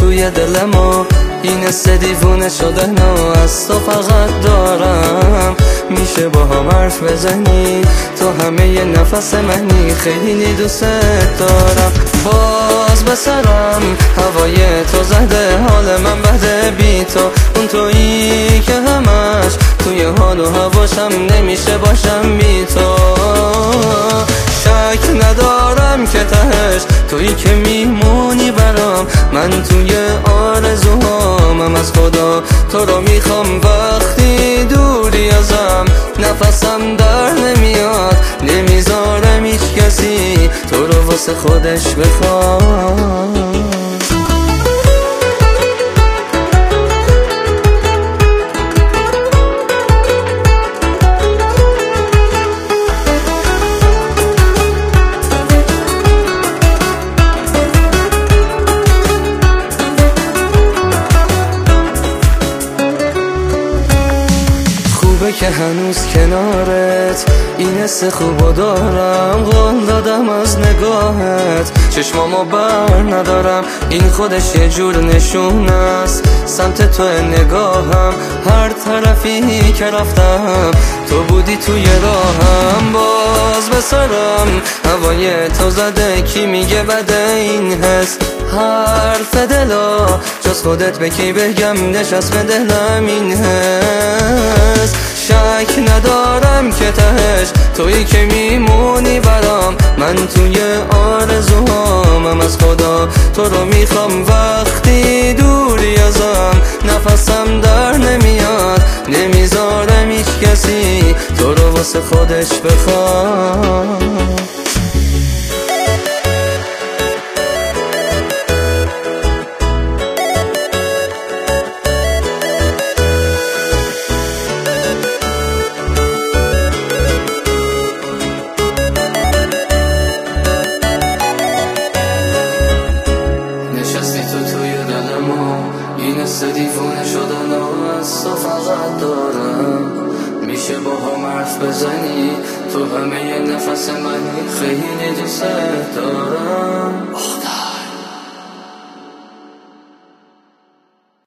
توی دل ما این دیوونه شدن و از تو فقط دارم. میشه با هم حرف بزنی، تو همه ی نفس منی، خیلی دوست دارم. باز به سرم هوای تو زده، حال من بده بی تو، اون تویی که همش توی حال و هواشم، نمیشه باشم بی تو. شک ندارم که تهش تویی که میمونی برام، من توی آرزوهامم از خدا تو رو میخوام. وقتی دوری ازم نفسم در نمیاد، نمیذارم هیچ کسی تو رو واسه خودش بخواد. که هنوز کنارت این حس خوبو دارم، قول دادم از نگاهت چشمامو بر ندارم. این خودش یه جور نشون است سمت تو نگاهم، هر طرفی که رفتم تو بودی توی راهم. باز به سرم هوای تو زده، کی میگه بده این حس؟ حرف دلا جز خودت به کی بگم، نشست به دلم این حس. شک ندارم که تهش تویی که میمونی برام، من توی آرزوهامم از خدا تو رو میخوام. وقتی دوری ازم نفسم در نمیاد، نمیذارم هیچ کسی تو رو واسه خودش بخواد. این دیوونه شدن و از تو فقط دارم. میشه با هم حرف بزنی، تو همه ی نفس منی، خیلی دوست دارم.